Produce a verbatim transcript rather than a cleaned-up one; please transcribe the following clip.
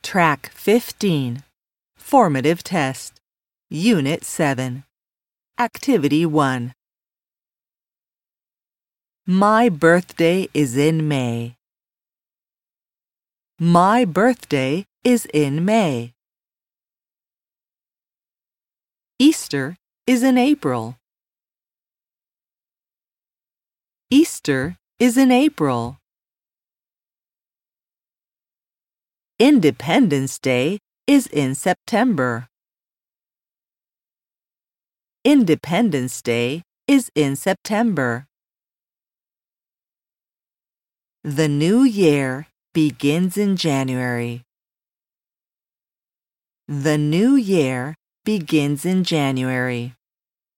Track fifteen, Formative Test, Unit seven, Activity one. My birthday is in May. My birthday is in May. Easter is in April. Easter is in April. Independence Day is in September. Independence Day is in September. The new year begins in January. The new year begins in January.